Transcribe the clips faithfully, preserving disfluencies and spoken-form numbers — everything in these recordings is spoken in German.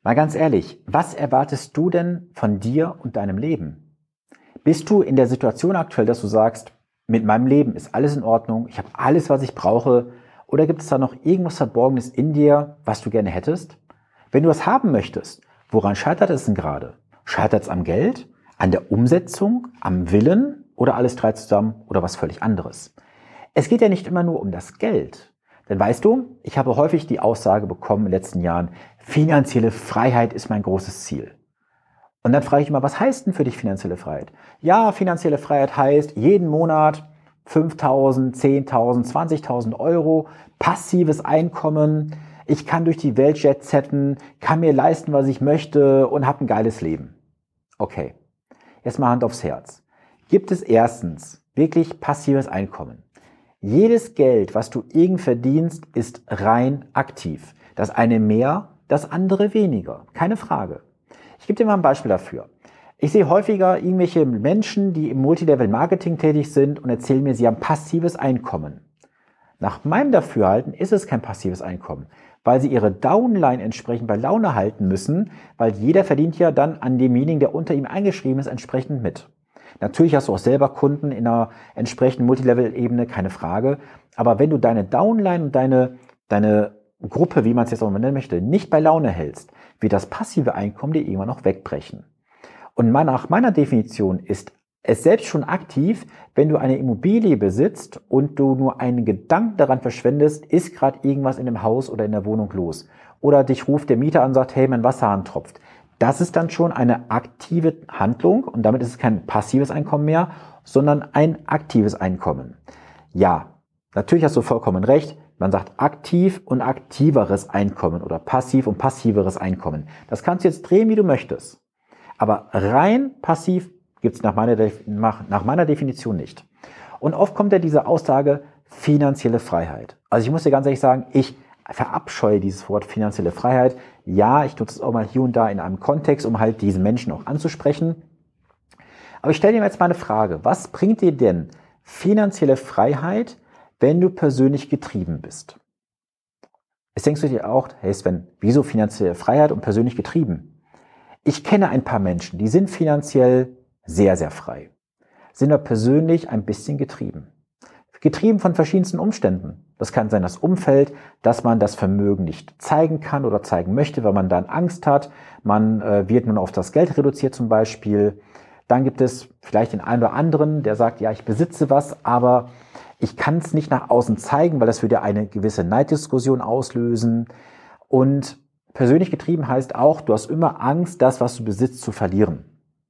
Mal ganz ehrlich, was erwartest du denn von dir und deinem Leben? Bist du in der Situation aktuell, dass du sagst, mit meinem Leben ist alles in Ordnung, ich habe alles, was ich brauche, oder gibt es da noch irgendwas Verborgenes in dir, was du gerne hättest? Wenn du das haben möchtest, woran scheitert es denn gerade? Scheitert es am Geld, an der Umsetzung, am Willen oder alles drei zusammen oder was völlig anderes? Es geht ja nicht immer nur um das Geld. Denn weißt du, ich habe häufig die Aussage bekommen in den letzten Jahren, finanzielle Freiheit ist mein großes Ziel. Und dann frage ich immer, was heißt denn für dich finanzielle Freiheit? Ja, finanzielle Freiheit heißt jeden Monat fünftausend, zehntausend, zwanzigtausend Euro, passives Einkommen, ich kann durch die Welt jetsetten, kann mir leisten, was ich möchte und habe ein geiles Leben. Okay, jetzt mal Hand aufs Herz. Gibt es erstens wirklich passives Einkommen? Jedes Geld, was du irgend verdienst, ist rein aktiv. Das eine mehr, das andere weniger. Keine Frage. Ich gebe dir mal ein Beispiel dafür. Ich sehe häufiger irgendwelche Menschen, die im Multilevel-Marketing tätig sind und erzählen mir, sie haben passives Einkommen. Nach meinem Dafürhalten ist es kein passives Einkommen, weil sie ihre Downline entsprechend bei Laune halten müssen, weil jeder verdient ja dann an demjenigen, der unter ihm eingeschrieben ist, entsprechend mit. Natürlich hast du auch selber Kunden in einer entsprechenden Multilevel-Ebene, keine Frage. Aber wenn du deine Downline und deine, deine Gruppe, wie man es jetzt auch mal nennen möchte, nicht bei Laune hältst, wird das passive Einkommen dir irgendwann noch wegbrechen. Und nach meiner Definition ist es selbst schon aktiv, wenn du eine Immobilie besitzt und du nur einen Gedanken daran verschwendest, ist gerade irgendwas in dem Haus oder in der Wohnung los. Oder dich ruft der Mieter an und sagt, hey, mein Wasserhahn tropft. Das ist dann schon eine aktive Handlung und damit ist es kein passives Einkommen mehr, sondern ein aktives Einkommen. Ja, natürlich hast du vollkommen recht. Man sagt aktiv und aktiveres Einkommen oder passiv und passiveres Einkommen. Das kannst du jetzt drehen, wie du möchtest. Aber rein passiv gibt es nach meiner, nach meiner Definition nicht. Und oft kommt ja diese Aussage finanzielle Freiheit. Also ich muss dir ganz ehrlich sagen, ich verabscheue dieses Wort finanzielle Freiheit. Ja, ich nutze es auch mal hier und da in einem Kontext, um halt diese Menschen auch anzusprechen. Aber ich stelle dir jetzt mal eine Frage. Was bringt dir denn finanzielle Freiheit, wenn du persönlich getrieben bist? Jetzt denkst du dir auch, hey Sven, wieso finanzielle Freiheit und persönlich getrieben? Ich kenne ein paar Menschen, die sind finanziell sehr, sehr frei, sind aber persönlich ein bisschen getrieben. Getrieben von verschiedensten Umständen. Das kann sein das Umfeld, dass man das Vermögen nicht zeigen kann oder zeigen möchte, weil man dann Angst hat. Man äh, wird nun auf das Geld reduziert zum Beispiel. Dann gibt es vielleicht den einen oder anderen, der sagt, ja, ich besitze was, aber ich kann es nicht nach außen zeigen, weil das würde ja eine gewisse Neiddiskussion auslösen. Und persönlich getrieben heißt auch, du hast immer Angst, das, was du besitzt, zu verlieren.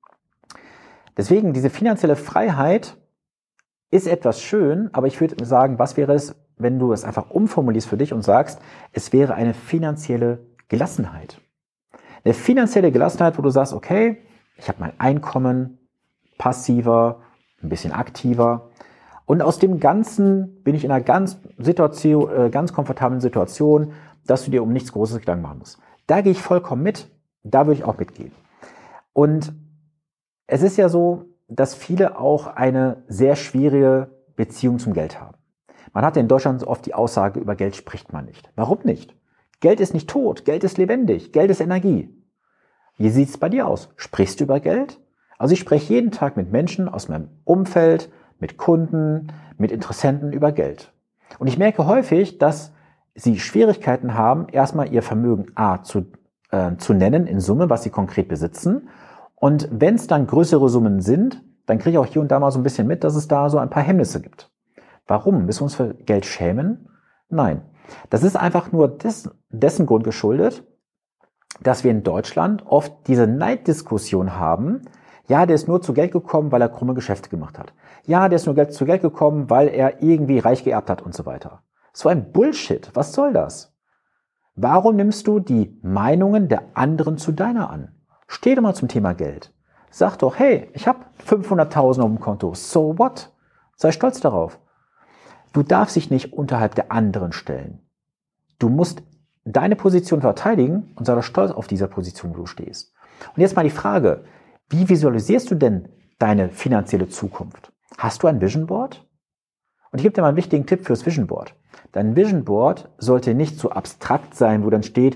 Deswegen, diese finanzielle Freiheit ist etwas schön, aber ich würde sagen, was wäre es, wenn du es einfach umformulierst für dich und sagst, es wäre eine finanzielle Gelassenheit. Eine finanzielle Gelassenheit, wo du sagst, okay, ich habe mein Einkommen passiver, ein bisschen aktiver und aus dem Ganzen bin ich in einer ganz, Situation, äh, ganz komfortablen Situation, dass du dir um nichts Großes Gedanken machen musst. Da gehe ich vollkommen mit, da würde ich auch mitgehen. Und es ist ja so, dass viele auch eine sehr schwierige Beziehung zum Geld haben. Man hat in Deutschland oft die Aussage, über Geld spricht man nicht. Warum nicht? Geld ist nicht tot, Geld ist lebendig, Geld ist Energie. Wie sieht es bei dir aus? Sprichst du über Geld? Also ich spreche jeden Tag mit Menschen aus meinem Umfeld, mit Kunden, mit Interessenten über Geld. Und ich merke häufig, dass sie Schwierigkeiten haben, erstmal ihr Vermögen A zu, äh, zu nennen in Summe, was sie konkret besitzen. Und wenn es dann größere Summen sind, dann kriege ich auch hier und da mal so ein bisschen mit, dass es da so ein paar Hemmnisse gibt. Warum? Müssen wir uns für Geld schämen? Nein. Das ist einfach nur des, dessen Grund geschuldet, dass wir in Deutschland oft diese Neiddiskussion haben. Ja, der ist nur zu Geld gekommen, weil er krumme Geschäfte gemacht hat. Ja, der ist nur zu Geld gekommen, weil er irgendwie reich geerbt hat und so weiter. So ein Bullshit. Was soll das? Warum nimmst du die Meinungen der anderen zu deiner an? Steh doch mal zum Thema Geld. Sag doch, hey, ich habe fünfhunderttausend auf dem Konto. So what? Sei stolz darauf. Du darfst dich nicht unterhalb der anderen stellen. Du musst deine Position verteidigen und sei doch stolz auf dieser Position, wo du stehst. Und jetzt mal die Frage, wie visualisierst du denn deine finanzielle Zukunft? Hast du ein Vision Board? Und ich gebe dir mal einen wichtigen Tipp fürs Vision Board. Dein Vision Board sollte nicht so abstrakt sein, wo dann steht,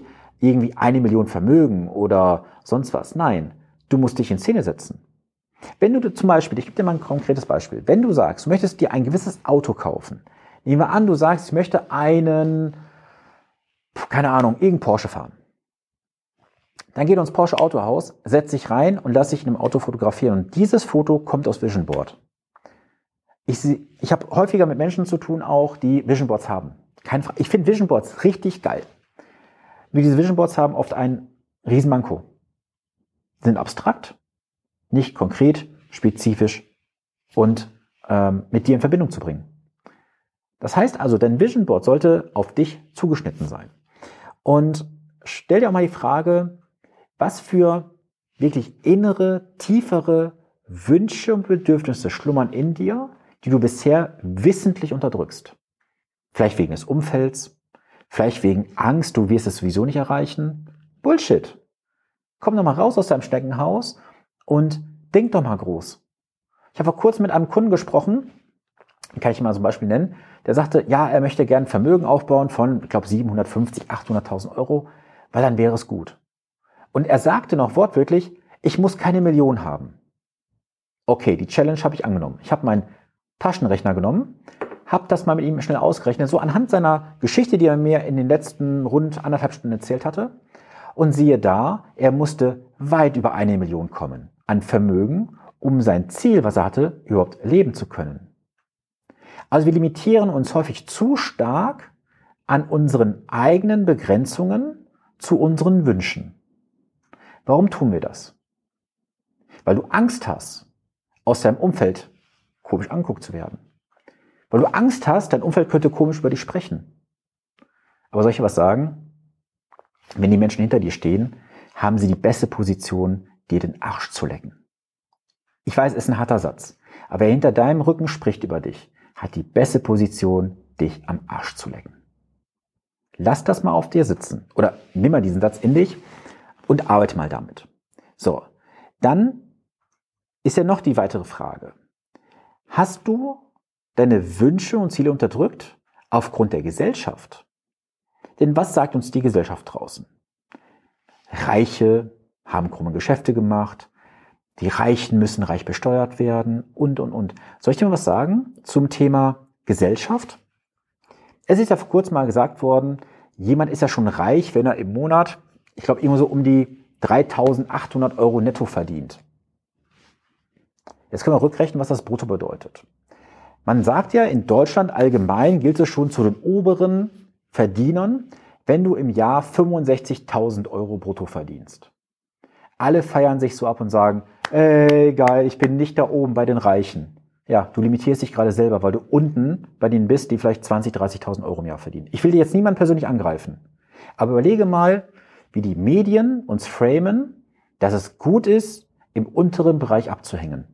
irgendwie eine Million Vermögen oder sonst was. Nein, du musst dich in Szene setzen. Wenn du zum Beispiel, ich gebe dir mal ein konkretes Beispiel, wenn du sagst, du möchtest dir ein gewisses Auto kaufen, nehmen wir an, du sagst, ich möchte einen, keine Ahnung, irgendeinen Porsche fahren. Dann geh ins Porsche Autohaus, setz dich rein und lass dich in einem Auto fotografieren. Und dieses Foto kommt aus Vision Board. Ich, ich habe häufiger mit Menschen zu tun auch, die Vision Boards haben. Kein, ich finde Vision Boards richtig geil. Nur diese Vision Boards haben oft ein Riesenmanko. Sind abstrakt, nicht konkret, spezifisch und ähm, mit dir in Verbindung zu bringen. Das heißt also, dein Vision Board sollte auf dich zugeschnitten sein. Und stell dir auch mal die Frage, was für wirklich innere, tiefere Wünsche und Bedürfnisse schlummern in dir, die du bisher wissentlich unterdrückst. Vielleicht wegen des Umfelds, vielleicht wegen Angst, du wirst es sowieso nicht erreichen. Bullshit. Komm doch mal raus aus deinem Schneckenhaus und denk doch mal groß. Ich habe vor kurzem mit einem Kunden gesprochen, kann ich mal so ein Beispiel nennen, der sagte, ja, er möchte gerne Vermögen aufbauen von, ich glaube, siebenhundertfünfzig, achthunderttausend Euro, weil dann wäre es gut. Und er sagte noch wortwörtlich, ich muss keine Million haben. Okay, die Challenge habe ich angenommen. Ich habe meinen Taschenrechner genommen, habe das mal mit ihm schnell ausgerechnet, so anhand seiner Geschichte, die er mir in den letzten rund anderthalb Stunden erzählt hatte. Und siehe da, er musste weit über eine Million kommen an Vermögen, um sein Ziel, was er hatte, überhaupt leben zu können. Also wir limitieren uns häufig zu stark an unseren eigenen Begrenzungen zu unseren Wünschen. Warum tun wir das? Weil du Angst hast, aus deinem Umfeld komisch angeguckt zu werden. Weil du Angst hast, dein Umfeld könnte komisch über dich sprechen. Aber soll ich dir was sagen? Wenn die Menschen hinter dir stehen, haben sie die beste Position, dir den Arsch zu lecken. Ich weiß, es ist ein harter Satz, aber wer hinter deinem Rücken spricht über dich, hat die beste Position, dich am Arsch zu lecken. Lass das mal auf dir sitzen oder nimm mal diesen Satz in dich und arbeite mal damit. So, dann ist ja noch die weitere Frage. Hast du deine Wünsche und Ziele unterdrückt aufgrund der Gesellschaft? Denn was sagt uns die Gesellschaft draußen? Reiche haben krumme Geschäfte gemacht, die Reichen müssen reich besteuert werden und, und, und. Soll ich dir mal was sagen zum Thema Gesellschaft? Es ist ja vor kurzem mal gesagt worden, jemand ist ja schon reich, wenn er im Monat, ich glaube, irgendwo so um die dreitausendachthundert Euro netto verdient. Jetzt können wir rückrechnen, was das brutto bedeutet. Man sagt ja, in Deutschland allgemein gilt es schon zu den oberen Verdienern, wenn du im Jahr fünfundsechzigtausend Euro brutto verdienst. Alle feiern sich so ab und sagen, ey, geil, ich bin nicht da oben bei den Reichen. Ja, du limitierst dich gerade selber, weil du unten bei denen bist, die vielleicht zwanzigtausend, dreißigtausend Euro im Jahr verdienen. Ich will dir jetzt niemanden persönlich angreifen. Aber überlege mal, wie die Medien uns framen, dass es gut ist, im unteren Bereich abzuhängen.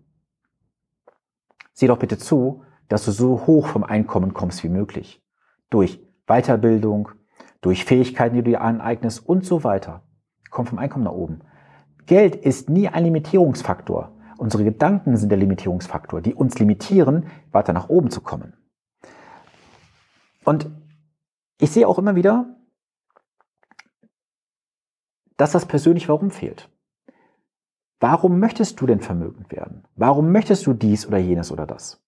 Sieh doch bitte zu, dass du so hoch vom Einkommen kommst wie möglich. Durch Weiterbildung, durch Fähigkeiten, die du dir aneignest und so weiter. Komm vom Einkommen nach oben. Geld ist nie ein Limitierungsfaktor. Unsere Gedanken sind der Limitierungsfaktor, die uns limitieren, weiter nach oben zu kommen. Und ich sehe auch immer wieder, dass das persönliche Warum fehlt. Warum möchtest du denn vermögend werden? Warum möchtest du dies oder jenes oder das?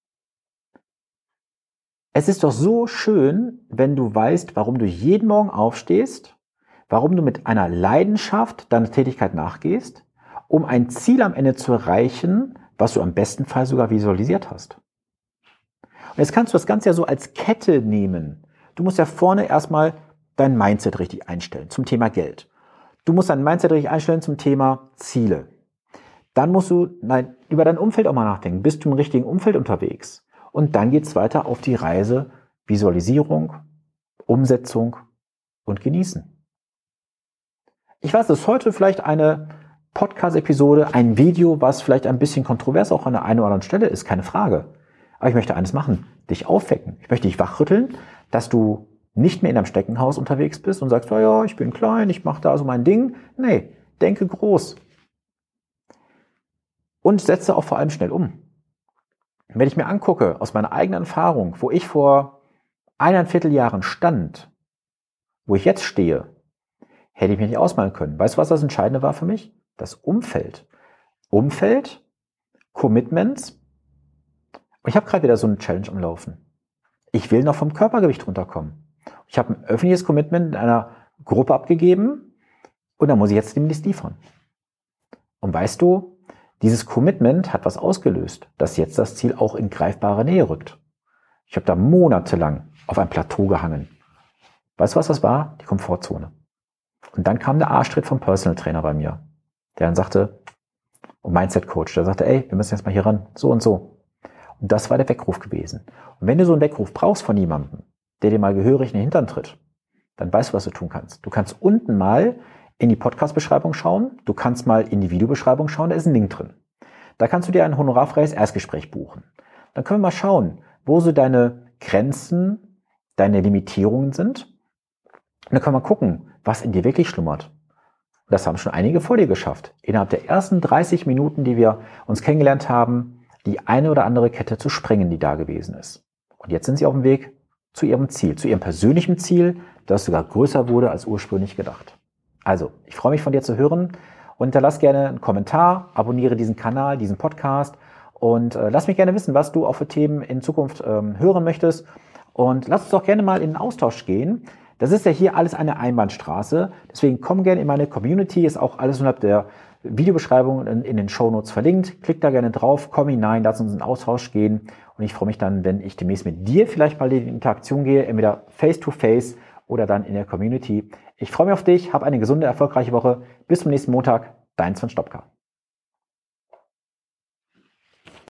Es ist doch so schön, wenn du weißt, warum du jeden Morgen aufstehst, warum du mit einer Leidenschaft deiner Tätigkeit nachgehst, um ein Ziel am Ende zu erreichen, was du am besten Fall sogar visualisiert hast. Und jetzt kannst du das Ganze ja so als Kette nehmen. Du musst ja vorne erstmal dein Mindset richtig einstellen zum Thema Geld. Du musst dein Mindset richtig einstellen zum Thema Ziele. Dann musst du nein, über dein Umfeld auch mal nachdenken. Bist du im richtigen Umfeld unterwegs? Und dann geht es weiter auf die Reise Visualisierung, Umsetzung und Genießen. Ich weiß, das ist heute vielleicht eine Podcast-Episode, ein Video, was vielleicht ein bisschen kontrovers auch an der einen oder anderen Stelle ist, keine Frage. Aber ich möchte eines machen, dich aufwecken. Ich möchte dich wachrütteln, dass du nicht mehr in einem Steckenhaus unterwegs bist und sagst, ja, ja, ich bin klein, ich mache da so mein Ding. Nee, denke groß. Und setze auch vor allem schnell um. Wenn ich mir angucke, aus meiner eigenen Erfahrung, wo ich vor eineinviertel Jahren stand, wo ich jetzt stehe, hätte ich mir nicht ausmalen können. Weißt du, was das Entscheidende war für mich? Das Umfeld. Umfeld, Commitments. Und ich habe gerade wieder so eine Challenge am Laufen. Ich will noch vom Körpergewicht runterkommen. Ich habe ein öffentliches Commitment in einer Gruppe abgegeben und da muss ich jetzt demnächst liefern. Und weißt du, dieses Commitment hat was ausgelöst, dass jetzt das Ziel auch in greifbare Nähe rückt. Ich habe da monatelang auf ein Plateau gehangen. Weißt du, was das war? Die Komfortzone. Und dann kam der Arschtritt vom Personal Trainer bei mir, der dann sagte, und Mindset Coach, der sagte, ey, wir müssen jetzt mal hier ran, so und so. Und das war der Weckruf gewesen. Und wenn du so einen Weckruf brauchst von jemandem, der dir mal gehörig in den Hintern tritt, dann weißt du, was du tun kannst. Du kannst unten mal in die Podcast-Beschreibung schauen, du kannst mal in die Videobeschreibung schauen, da ist ein Link drin. Da kannst du dir ein honorarfreies Erstgespräch buchen. Dann können wir mal schauen, wo so deine Grenzen, deine Limitierungen sind. Und dann können wir gucken, was in dir wirklich schlummert. Und das haben schon einige vor dir geschafft. Innerhalb der ersten dreißig Minuten, die wir uns kennengelernt haben, die eine oder andere Kette zu sprengen, die da gewesen ist. Und jetzt sind sie auf dem Weg zu ihrem Ziel, zu ihrem persönlichen Ziel, das sogar größer wurde als ursprünglich gedacht. Also, ich freue mich von dir zu hören und hinterlass gerne einen Kommentar, abonniere diesen Kanal, diesen Podcast und äh, lass mich gerne wissen, was du auch für Themen in Zukunft ähm, hören möchtest. Und lass uns doch gerne mal in den Austausch gehen. Das ist ja hier alles eine Einbahnstraße. Deswegen komm gerne in meine Community, ist auch alles unterhalb der Videobeschreibung in, in den Shownotes verlinkt. Klick da gerne drauf, komm hinein, lass uns in den Austausch gehen. Und ich freue mich dann, wenn ich demnächst mit dir vielleicht mal in die Interaktion gehe, entweder face-to-face oder dann in der Community. Ich freue mich auf dich, hab eine gesunde, erfolgreiche Woche. Bis zum nächsten Montag, dein Sven Stopka.